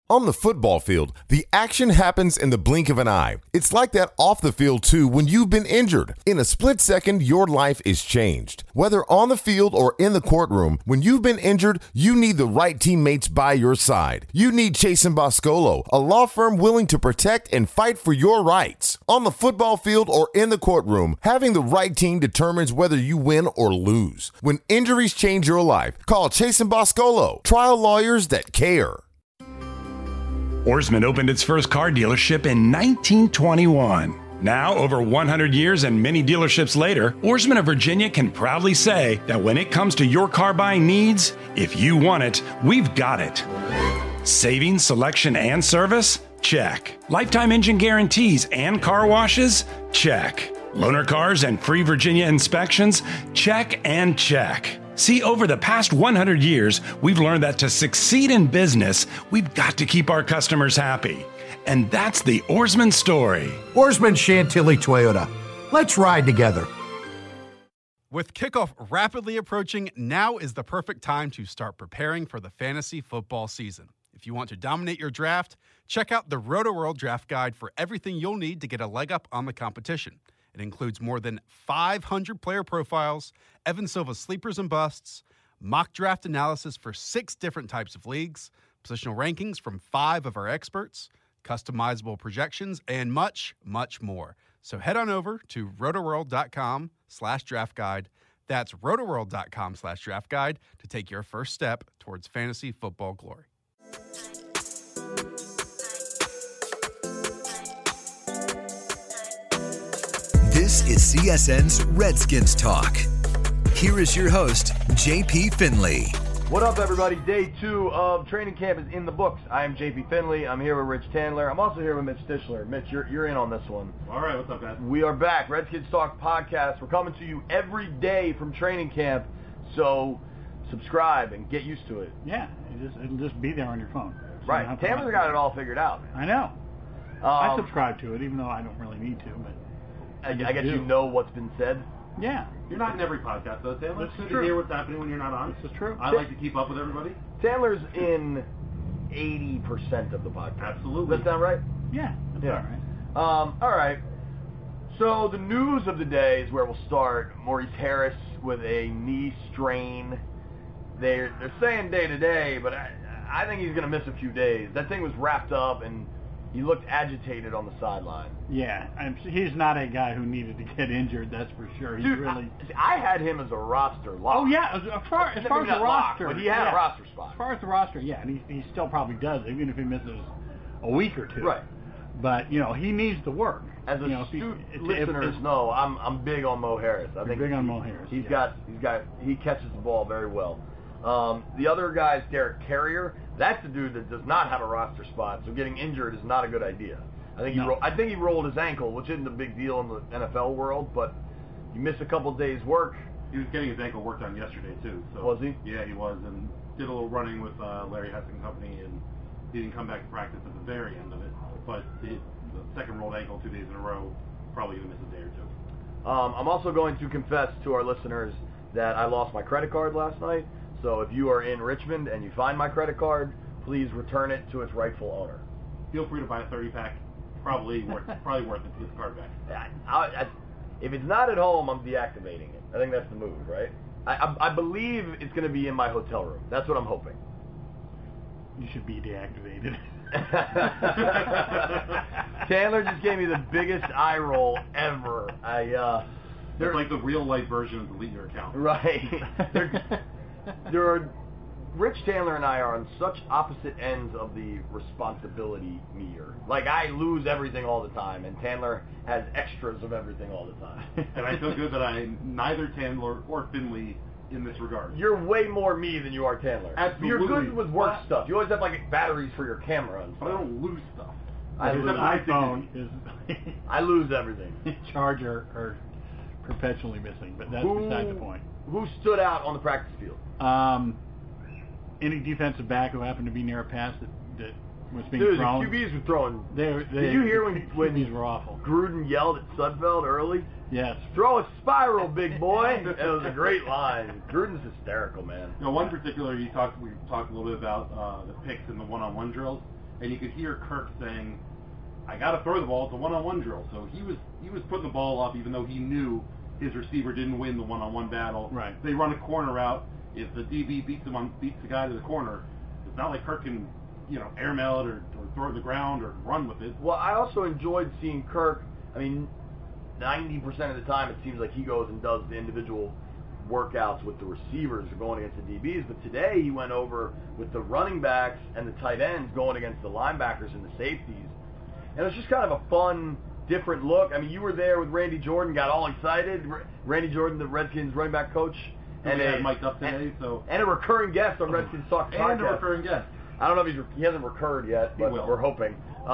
On the football field, the action happens in the blink of an eye. It's like that off the field too when you've been injured. In a split second, your life is changed. Whether on the field or in the courtroom, when you've been injured, you need the right teammates by your side. You need Chase & Boscolo, a law firm willing to protect and fight for your rights. On the football field or in the courtroom, having the right team determines whether you win or lose. When injuries change your life, call Chase & Boscolo, trial lawyers that care. Ourisman opened its first car dealership in 1921. Now, over 100 years and many dealerships later, Ourisman of Virginia can proudly say that when it comes to your car buying needs, if you want it, we've got it. Savings, selection, and service? Check. Lifetime engine guarantees and car washes? Check. Loaner cars and free Virginia inspections? Check and check. See, over the past 100 years, we've learned that to succeed in business, we've got to keep our customers happy. And that's the Ourisman story. Ourisman Chantilly Toyota. Let's ride together. With kickoff rapidly approaching, now is the perfect time to start preparing for the fantasy football season. If you want to dominate your draft, check out the Roto-World Draft Guide for everything you'll need to get a leg up on the competition. It includes more than 500 player profiles, Evan Silva sleepers and busts, mock draft analysis for 6 different types of leagues, positional rankings from 5 of our experts, customizable projections, and much, much more. So head on over to rotoworld.com/draft guide. That's rotoworld.com/draft guide to take your first step towards fantasy football glory. This is CSN's Redskins Talk. Here is your host, JP Finley. What up, everybody? Day 2 of training camp is in the books. I am JP Finley. I'm here with Rich Tandler. I'm also here with Mitch Tischler. Mitch, you're in on this one. All right, what's up, guys? We are back. Redskins Talk podcast. We're coming to you every day from training camp, so subscribe and get used to it. Yeah, it'll just be there on your phone. So right. Tandler's got it all figured out. I know. I subscribe to it, even though I don't really need to, but I guess you know what's been said. Yeah. You're not in every podcast, though, Tandler. This is you true. hear what's happening when you're not on. This is true. I like to keep up with everybody. Tandler's in 80% of the podcast. Absolutely. Does that sound right? Yeah, that's Yeah. all right. All right. So the news of the day is where we'll start. Maurice Harris with a knee strain. They're saying day to day, but I think he's going to miss a few days. That thing was wrapped up, and he looked agitated on the sideline. Yeah, he's not a guy who needed to get injured, that's for sure. He's Dude, really. I had him as a roster lock. Oh, yeah, as far as the roster. But he had a roster spot. As far as the roster, yeah, and he still probably does, even if he misses a week or two. Right. But, he needs to work. As listeners know, I'm big on Mo Harris. I think big on Mo Harris. He catches the ball very well. The other guy is Derek Carrier. That's the dude that does not have a roster spot, so getting injured is not a good idea. I think he rolled his ankle, which isn't a big deal in the NFL world, but you miss a couple days work. He was getting his ankle worked on yesterday, too. So, was he? Yeah, he was, and did a little running with Larry Hess and company, and he didn't come back to practice at the very end of it. But the second rolled ankle 2 days in a row, probably going to miss a day or two. I'm also going to confess to our listeners that I lost my credit card last night. So if you are in Richmond and you find my credit card, please return it to its rightful owner. Feel free to buy a 30-pack. Probably worth it to get the card back. If it's not at home, I'm deactivating it. I think that's the move, right? I believe it's going to be in my hotel room. That's what I'm hoping. You should be deactivated. Tandler just gave me the biggest eye roll ever. They're like the real-life version of delete your account. Right. Rich Tandler and I are on such opposite ends of the responsibility meter. Like, I lose everything all the time, and Tandler has extras of everything all the time. And I feel good that I'm neither Tandler or Finley in this regard. You're way more me than you are Tandler. Absolutely. You're good with work stuff. You always have, batteries for your camera and stuff. But I don't lose stuff. I lose iPhone I lose everything. Charger are perpetually missing, but that's beside the point. Who stood out on the practice field? Any defensive back who happened to be near a pass that was being thrown. The QBs were throwing. Did you hear when QBs were awful? Gruden yelled at Sudfeld early? Yes. Throw a spiral, big boy. It was a great line. Gruden's hysterical, man. One particular, we talked a little bit about the picks and the one-on-one drills. and you could hear Kirk saying, "I got to throw the ball. It's a one-on-one drill." So he was putting the ball up, even though he knew his receiver didn't win the one-on-one battle. Right. They run a corner route. If the DB beats the guy to the corner, it's not like Kirk can, airmail it or throw it to the ground or run with it. Well, I also enjoyed seeing Kirk. I mean, 90% of the time it seems like he goes and does the individual workouts with the receivers going against the DBs, but today he went over with the running backs and the tight ends going against the linebackers and the safeties. And it was just kind of a fun, different look. I mean, you were there with Randy Jordan, got all excited. Randy Jordan, the Redskins running back coach. And they had mic'd up today, and a recurring guest on Redskins Talk podcast. And a recurring guest. I don't know if he hasn't recurred yet, but we're hoping.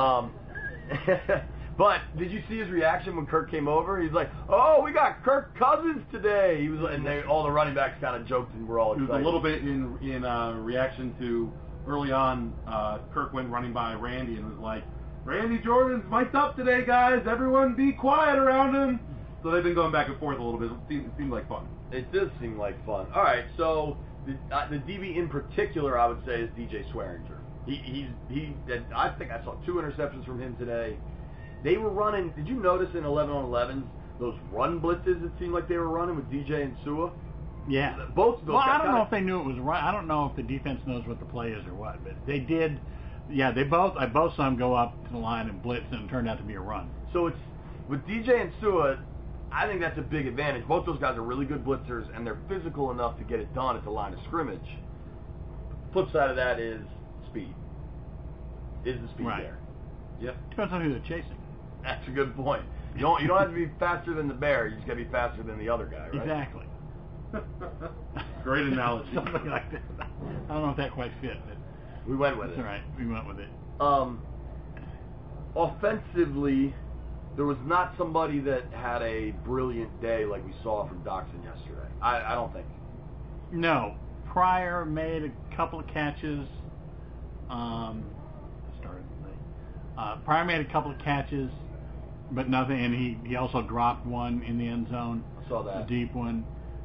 But did you see his reaction when Kirk came over? He's like, "Oh, we got Kirk Cousins today." He was, all the running backs kind of joked and were all excited. It was a little bit in reaction to early on. Kirk went running by Randy and was like, "Randy Jordan's mic'd up today, guys. Everyone be quiet around him." So they've been going back and forth a little bit. It seemed like fun. It does seem like fun. All right, so the DB in particular, I would say, is DJ Swearinger. I think I saw 2 interceptions from him today. They were running. Did you notice in 11-on-11s those run blitzes? It seemed like they were running with DJ and Sua. Yeah. Both of those. Well, I don't know if they knew it was right. I don't know if the defense knows what the play is or what, but they did. Yeah, I both saw them go up to the line and blitz, and it turned out to be a run. So it's with DJ and Sua. I think that's a big advantage. Both those guys are really good blitzers, and they're physical enough to get it done at the line of scrimmage. Flip side of that is speed. Is the speed there? Yep. Depends on who they're chasing. That's a good point. You don't have to be faster than the bear. You just got to be faster than the other guy, right? Exactly. Great analogy. Something like that. I don't know if that quite fit, but we went with it. All right, we went with it. Offensively, there was not somebody that had a brilliant day like we saw from Doxson yesterday. I don't think. No. Pryor made a couple of catches. Pryor made a couple of catches, but nothing. And he also dropped one in the end zone. I saw that. A deep one.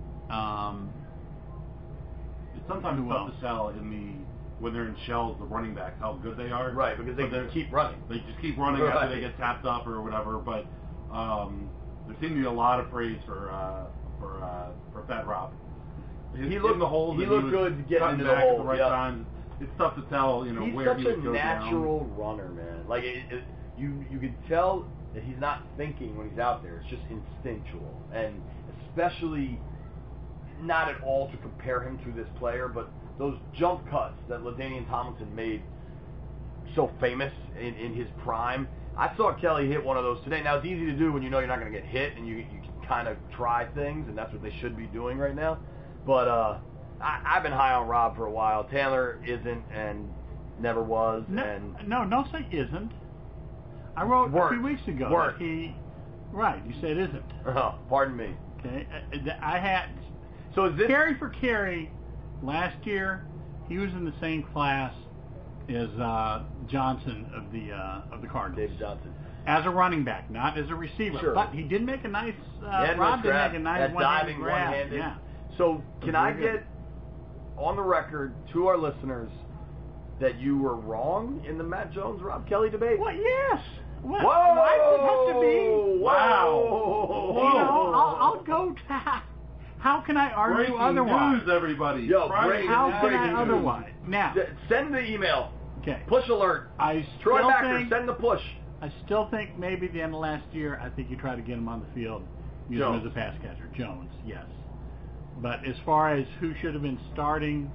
It's sometimes tough to tell when they're in shells, the running backs, how good they are. Right, because they keep running. They just keep running after they get tapped up or whatever. But there seemed to be a lot of praise for Fat Rob. He looked good getting into the hole at the right time. It's tough to tell, where he would go down. He's such a natural runner, man. Like you could tell that he's not thinking when he's out there. It's just instinctual, and especially not at all to compare him to this player, but those jump cuts that LaDainian Tomlinson made so famous in his prime. I saw Kelly hit one of those today. Now, it's easy to do when you know you're not going to get hit, and you can kind of try things, and that's what they should be doing right now. But I've been high on Rob for a while. Taylor isn't and never was. No, say isn't. I wrote a few weeks ago that right, you said isn't. Oh, pardon me. Okay, I had... So is this... Carry for carry, last year, he was in the same class as Johnson of the Cardinals. David Johnson. As a running back, not as a receiver. Sure. But he did make a nice... Rob did make a nice one-handed grab. One-handed. Yeah. So can I get on the record to our listeners that you were wrong in the Matt Jones-Rob Kelly debate? Well, yes. Well, whoa! Why does it have to be? Wow. Whoa. I'll go to... How can I argue Breaking otherwise? news, everybody. How can I otherwise? Now, send the email. Okay. Push alert. Troy Backer, send the push. I still think maybe the end of last year, I think you try to get him on the field, use him as a pass catcher. Jones, yes. But as far as who should have been starting,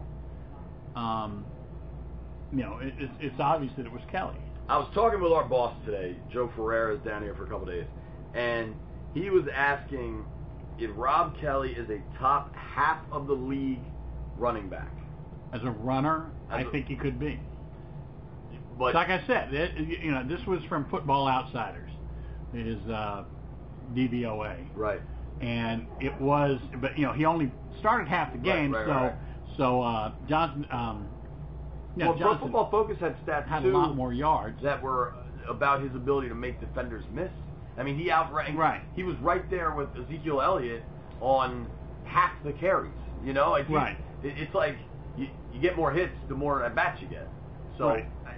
it's obvious that it was Kelly. I was talking with our boss today. Joe Ferreira is down here for a couple days, and he was asking if Rob Kelly is a top half of the league running back. As a runner, I think he could be. But like I said, this was from Football Outsiders, his DVOA. Right. And it was, but he only started half the game, so Johnson. Pro Football Focus had stats had too, a lot more yards that were about his ability to make defenders miss. I mean, he outranked. Right. He was right there with Ezekiel Elliott on half the carries. Right. It's like you get more hits the more at bats you get. So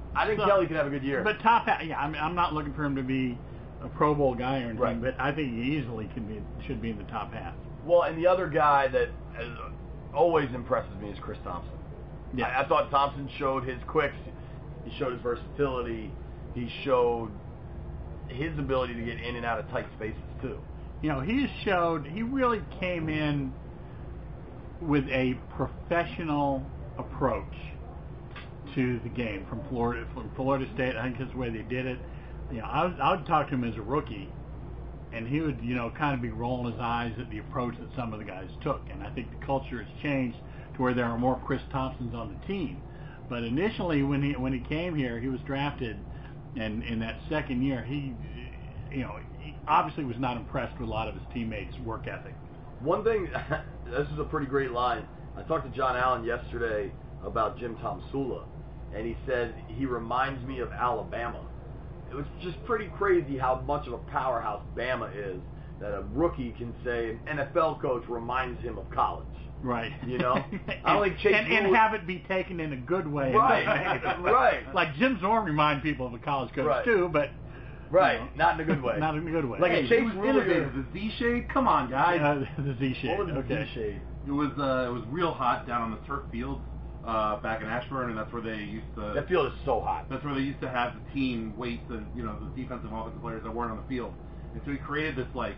I think Kelly could have a good year. But top half, yeah. I mean, I'm not looking for him to be a Pro Bowl guy or anything, right. but I think he easily should be in the top half. Well, and the other guy that always impresses me is Chris Thompson. Yeah. I thought Thompson showed his quicks. He showed his versatility. He showed his ability to get in and out of tight spaces too. You know, he really came in with a professional approach to the game from Florida State. I think that's the way they did it. You know, I would talk to him as a rookie, and he would, you know, kind of be rolling his eyes at the approach that some of the guys took. And I think the culture has changed to where there are more Chris Thompsons on the team. But initially, when he came here, he was drafted, and in that second year, he obviously was not impressed with a lot of his teammates' work ethic. One thing, this is a pretty great line. I talked to John Allen yesterday about Jim Tomsula, and he said he reminds me of Alabama. It was just pretty crazy how much of a powerhouse Bama is, that a rookie can say an NFL coach reminds him of college. Right. You know? I don't think Chase and have it be taken in a good way. Right. Right. Like Jim Zorn reminds people of a college coach too, but right, you know, not in a good way. Not in a good way. Like hey, Chase innovative. The Z shade, come on, guys. The Z shade. What was the okay. Z shade? It was real hot down on the turf field back in Ashburn, and that's where they used to. That field is so hot. That's where they used to have the team wait the defensive and offensive players that weren't on the field, and so he created this like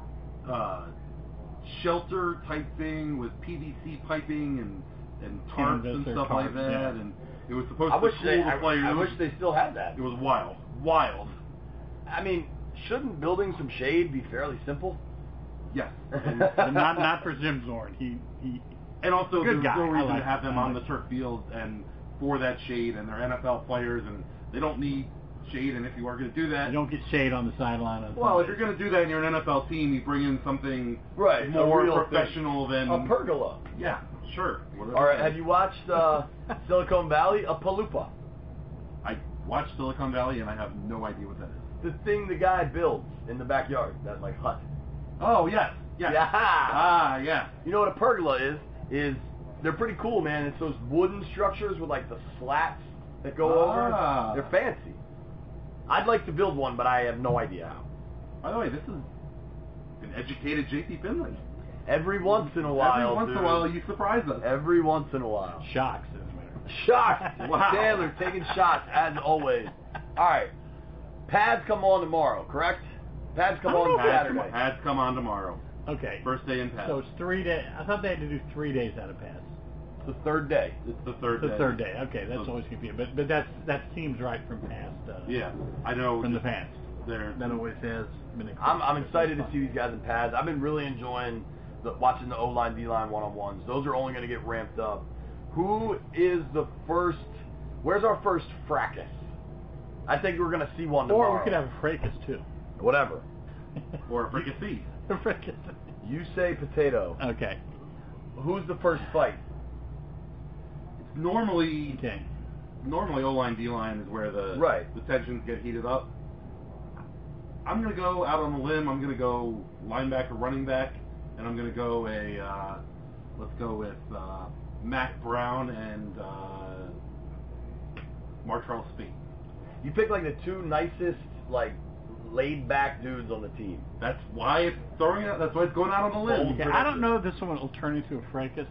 shelter type thing with PVC piping and tarps and stuff like that, yeah. and it was supposed to cool the players. I wish they still had that. It was wild. I mean, shouldn't building some shade be fairly simple? Yes. And not for Jim Zorn. He and also good there's guy. no reason like to have them on the turf field and for that shade, and they're NFL players and they don't need shade, and if you are going to do that, you don't get shade on the sideline. Well, if you're going to do that and you're an NFL team, you bring in something more professional than a pergola. Yeah, sure. All right, have you watched Silicon Valley? A paloopa. I watched Silicon Valley and I have no idea what that is. The thing the guy builds in the backyard, that like hut. Oh yes. Yeah. Yeah. You know what a pergola is they're pretty cool, man. It's those wooden structures with like the slats that go over. They're fancy. I'd like to build one, but I have no idea how. By the way, this is an educated J.P. Finley. Every once in a while, you surprise us. Every once in a while. Shocks. Shots. Wow. Taylor taking shots, as always. All right. Pads come on tomorrow, correct? Pads come on Saturday. Pads come on tomorrow. Okay. First day in pads. So it's 3 days. I thought they had to do 3 days out of pads. It's the third day. It's the third day. The third day. Okay, that's always confusing. But that seems right from past. Yeah, I know. From the past. That always has been. I'm excited to see these guys in pads. I've been really enjoying watching the O-line, D-line one-on-ones. Those are only going to get ramped up. Who is the first? Where's our first fracas? I think we're going to see one tomorrow. Or we could have a fracas too. Whatever. Or a fricassee. A fracas. You say potato. Okay. Who's the first fight? It's normally Okay. O-line, D-line is where the tensions get heated up. I'm going to go out on the limb. I'm going to go linebacker, running back, and I'm going to go let's go with Mac Brown and Martrell Speed. You pick like the two nicest, like laid back dudes on the team. That's why it's throwing out. That's why it's going out on the limb. Okay, I don't know if this one will turn into a fracas.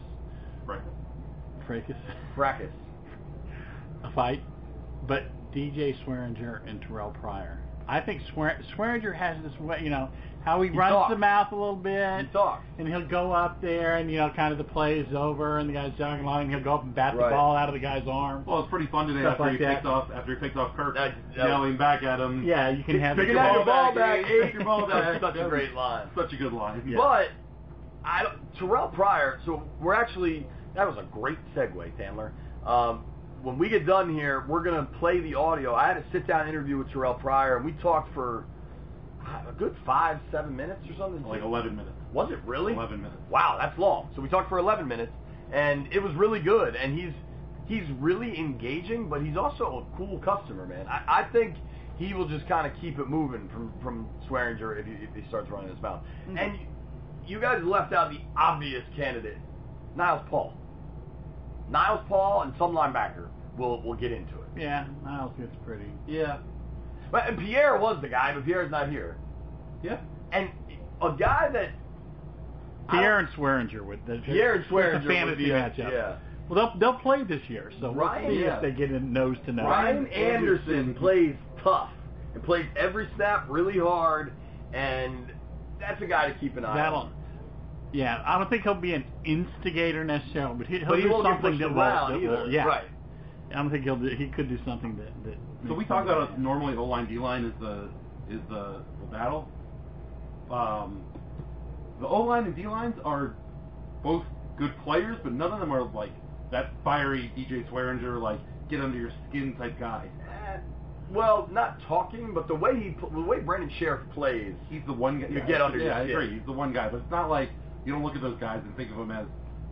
Fracas. A fight, but DJ Swearinger and Terrell Pryor. I think Swearinger has this way, how he runs the mouth a little bit. He talks. And he'll go up there and, kind of the play is over and the guy's jogging along and he'll go up and bat the ball out of the guy's arm. Well, it's pretty fun today after he picked off Kirk, yelling back at him. Yeah, you can have pick your ball back. Take your ball back. That's such a great line. Such a good line. Yeah. But Terrell Pryor, so that was a great segue, Tamler. When we get done here, we're going to play the audio. I had a sit-down interview with Terrell Pryor, and we talked for a good 5-7 minutes or something. Like 11 minutes. Was it really? 11 minutes. Wow, that's long. So we talked for 11 minutes, and it was really good. And he's really engaging, but he's also a cool customer, man. I think he will just kind of keep it moving from Swearinger if he starts running his mouth. Mm-hmm. And you guys left out the obvious candidate, Niles Paul. Niles Paul and some linebacker. will get into it. Yeah, I don't think it's pretty. Yeah. But and Pierre was the guy, but Pierre's not here. Yeah. And a guy that Pierre and Swearinger would. Pierre and Swearinger it's a fantasy would be matchup. Yeah. Well, they'll play this year, so we'll Ryan, see yeah. if they get in nose to nose. Ryan Anderson plays tough and plays every snap really hard, and that's a guy to keep an eye on. Yeah, I don't think he'll be an instigator necessarily, but he'll he do won't get something pushed that around will. either. Yeah, Right. I don't think he could do something that. So we talk about normally O-line, D-line is the battle. The O-line and D-lines are both good players, but none of them are like that fiery DJ Swearinger, like get under your skin type guy. Well, not talking, but the way Brendan Sheriff plays, he's the one guy. You get under your skin. skin. I agree. He's the one guy, but it's not like you don't look at those guys and think of them as,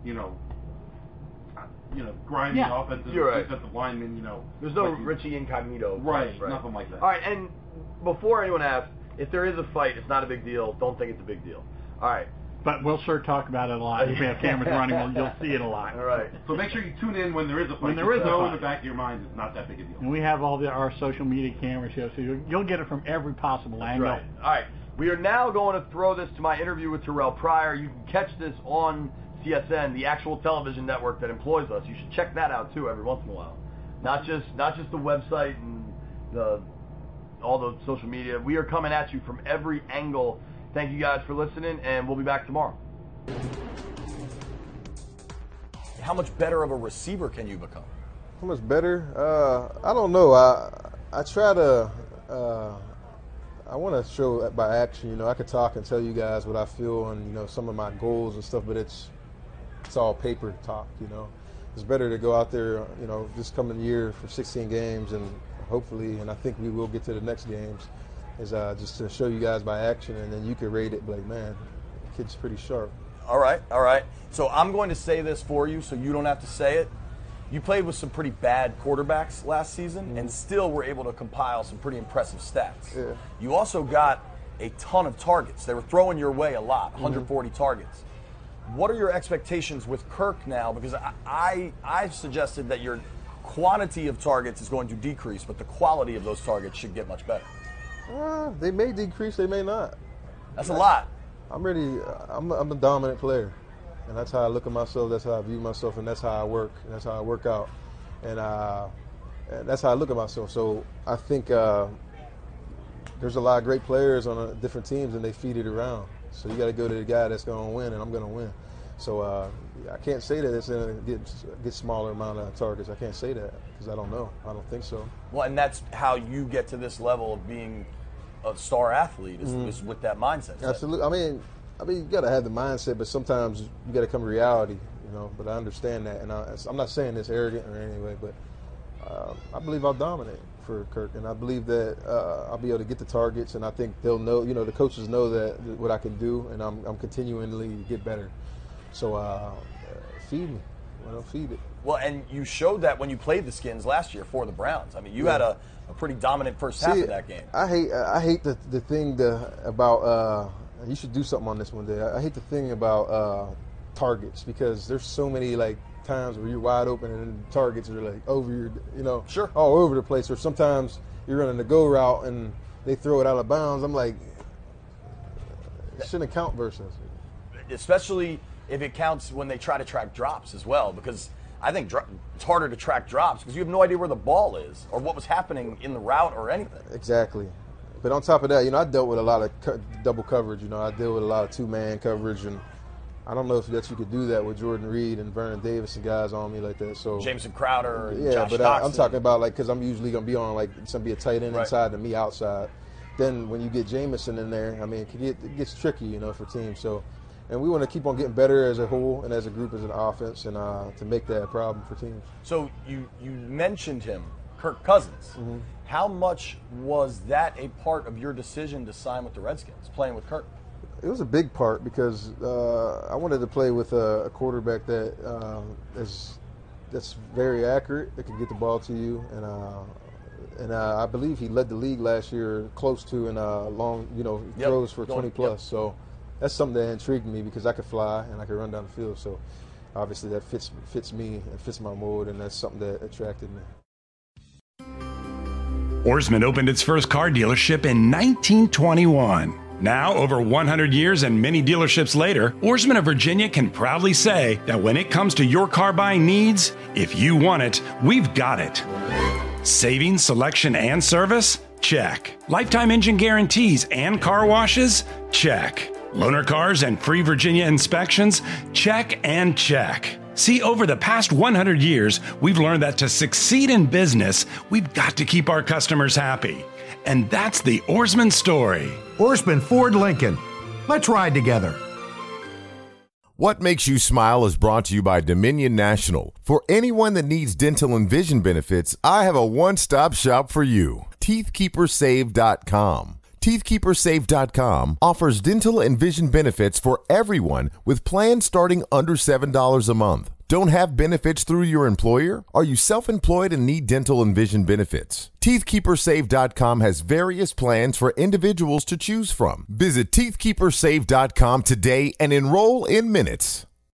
grinding offensive defensive linemen. There's no like Richie Incognito. Right, nothing like that. All right, and before anyone asks, if there is a fight, it's not a big deal. Don't think it's a big deal. All right. But we'll sure talk about it a lot. If we have cameras running, you'll see it a lot. All right. So make sure you tune in when there is a fight. When there is a know fight. in the back of your mind it's not that big a deal. And we have all our social media cameras here, so you'll get it from every possible angle. Right. All right. We are now going to throw this to my interview with Terrell Pryor. You can catch this on CSN, the actual television network that employs us. You should check that out too every once in a while. Not just the website and all the social media. We are coming at you from every angle. Thank you guys for listening, and we'll be back tomorrow. How much better of a receiver can you become? How much better? I don't know. I try to. I want to show by action. I could talk and tell you guys what I feel and some of my goals and stuff, but it's all paper talk. It's better to go out there. This coming year for 16 games and hopefully, and I think we will get to the next games. Is just to show you guys by action, and then you can rate it like, man, the kid's pretty sharp. All right. So I'm going to say this for you so you don't have to say it. You played with some pretty bad quarterbacks last season and still were able to compile some pretty impressive stats. Yeah. You also got a ton of targets. They were throwing your way a lot, 140 targets. What are your expectations with Kirk now? Because I've suggested that your quantity of targets is going to decrease, but the quality of those targets should get much better. They may decrease, they may not. That's a lot. I'm a dominant player, and that's how I look at myself. That's how I view myself, and that's how I work. And that's how I work out, and that's how I look at myself. So I think there's a lot of great players on different teams, and they feed it around. So you got to go to the guy that's going to win, and I'm going to win. So I can't say that it's going to get smaller amount of targets. I can't say that because I don't know. I don't think so. Well, and that's how you get to this level of being a star athlete is with that mindset. Absolutely. I mean, you got to have the mindset, but sometimes you got to come to reality, But I understand that, and I'm not saying this arrogant or anyway, but I believe I'll dominate for Kirk, and I believe that I'll be able to get the targets, and I think they'll know. The coaches know that what I can do, and I'm continually get better. So feed me. Feed it. Well, and you showed that when you played the Skins last year for the Browns. I mean, you had a pretty dominant first half of that game. I hate the thing about you should do something on this one day. I hate the thing about targets because there's so many times where you're wide open and the targets are over your Sure. all over the place. Or sometimes you're running the go route and they throw it out of bounds. I'm like, it shouldn't count versus. Especially if it counts when they try to track drops as well, because I think it's harder to track drops because you have no idea where the ball is or what was happening in the route or anything. Exactly. But on top of that, I dealt with a lot of double coverage. I deal with a lot of two-man coverage, and I don't know if you could do that with Jordan Reed and Vernon Davis and guys on me like that. So Jameson Crowder, yeah, Josh but Doctson. I'm talking about because I'm usually gonna be on it's gonna be a tight end inside and me outside. Then when you get Jameson in there, I mean, it gets tricky, for teams. So. And we want to keep on getting better as a whole and as a group, as an offense, and to make that a problem for teams. So you mentioned him, Kirk Cousins. How much was that a part of your decision to sign with the Redskins, playing with Kirk? It was a big part because I wanted to play with a quarterback that's very accurate, that can get the ball to you, and I believe he led the league last year close to in long, throws for 20 plus. So. That's something that intrigued me because I could fly and I could run down the field. So obviously that fits me and fits my mold, and that's something that attracted me. Ourisman opened its first car dealership in 1921. Now, over 100 years and many dealerships later, Ourisman of Virginia can proudly say that when it comes to your car buying needs, if you want it, we've got it. Savings, selection, and service? Check. Lifetime engine guarantees and car washes? Check. Loaner cars and free Virginia inspections? Check and check. See, over the past 100 years, we've learned that to succeed in business, we've got to keep our customers happy. And that's the Ourisman story. Ourisman Ford Lincoln. Let's ride together. What Makes You Smile is brought to you by Dominion National. For anyone that needs dental and vision benefits, I have a one-stop shop for you. TeethKeeperSave.com. TeethKeeperSave.com offers dental and vision benefits for everyone with plans starting under $7 a month. Don't have benefits through your employer? Are you self-employed and need dental and vision benefits? TeethKeeperSave.com has various plans for individuals to choose from. Visit TeethKeeperSave.com today and enroll in minutes.